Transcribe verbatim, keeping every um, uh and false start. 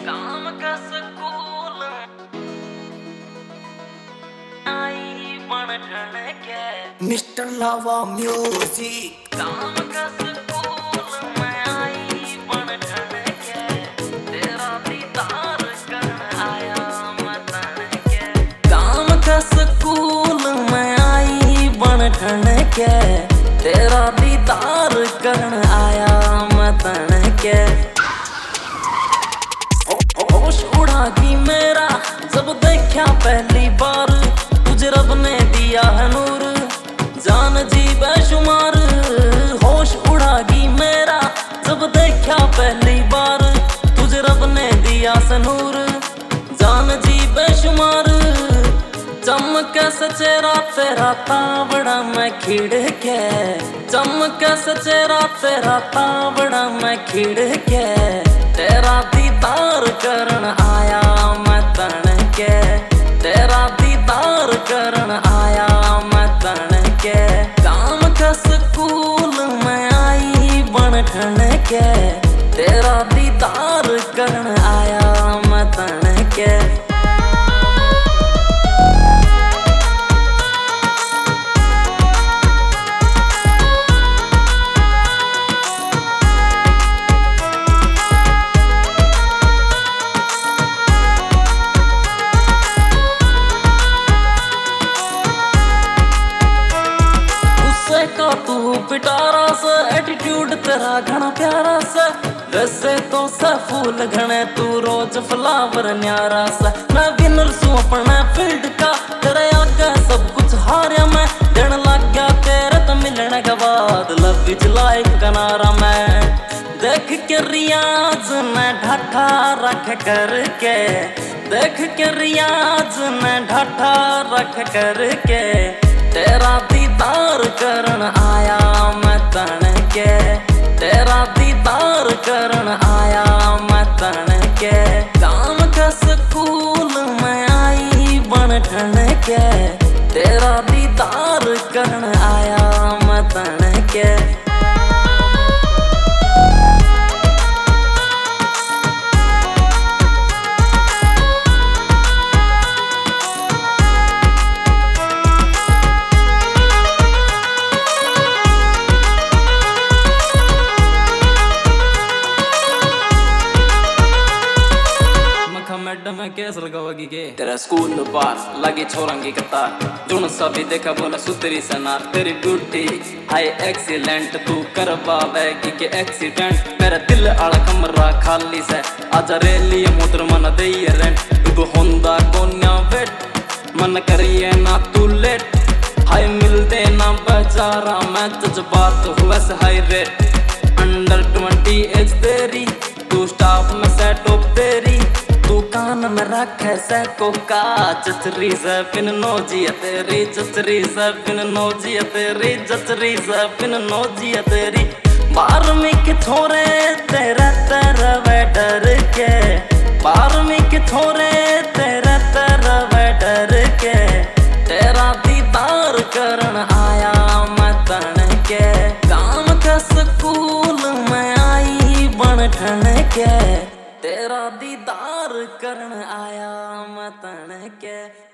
काम का स्कूल आई बन ठन के मिस्टर लावा म्यूजिक। काम का स्कूल में आई बन ठन के तेरा दीदार करन आया मैं तन के। काम का स्कूल में आई बन ठन के तेरा दीदार करन आया मैं तन के। होश उड़ा की मेरा जब देखा पहली बार तुझे रब ने दिया है नूर जान जी बेशुमार। होश उड़ा की मेरा जब देखा पहली बार तुझे रब ने दिया है नूर जान जी बेशुमार। चमक सचेरा तेरा तावड़ा मैं खिड़ के चमक सचेरा तेरा तावड़ा मैं खिड़ के तेरा दीदार करन आया मैं तन के। तेरा दीदार करन आया मैं तन के। काम का स्कूल में आई बन ठन के तेरा दीदार करन आया मैं तन के। का तू पिटारा सा एटीट्यूड तेरा घना प्यारा सा वैसे तो सा फूल घने तू रोज फ्लावर न्यारा सा। मैं विनर सू अपने फील्ड का तेरे आगे सब कुछ हारिया मैं देन लग गया तेरे तो मिलने के बाद लव इज लाइक कनारा। मैं देख के रियाज मैं ढाठा रख करके देख के रियाज मैं ढाठा रख करके तेरा दीदार करन आया मैं तन के। तेरा दीदार करन आया मैं तन के। काम का स्कूल में आई बन ठन के तेरा दीदार करन आया मैं तन के। मैडम मैं केस लगावगी के तेरा स्कूल पास लगे छोरंगी कतार जुन सभी देखा बोला सुतरी सनार तेरी ड्यूटी हाई एक्सीलेंट तू करवावेगी के एक्सीडेंट। मेरा दिल आला कमरा खाली से आजा रेली मोटर मन दे रेंट तू होंदा कोन्या वेट मन करिए ना तू लेट हाई मिलते ना बेचारा मैं जज्बात हुआ से high rate. Under twenty age तेरी तू स्टाफ में सेट ऑफ तेरी तू कान में रख से कोका चचरी से पिन नोजिया तेरी चचरी से पिन नोजिया तेरी चचरी से पिन नोजिया तेरी। बारहवीं के छोरे तेरा तेरा वे डर के बारहवीं के छोरे तेरा तेरा वे डर के तेरा दीदार करन आया मैं तन के। काम का स्कूल में आई बन ठन के तेरा दीदार करन आया मैं तन के।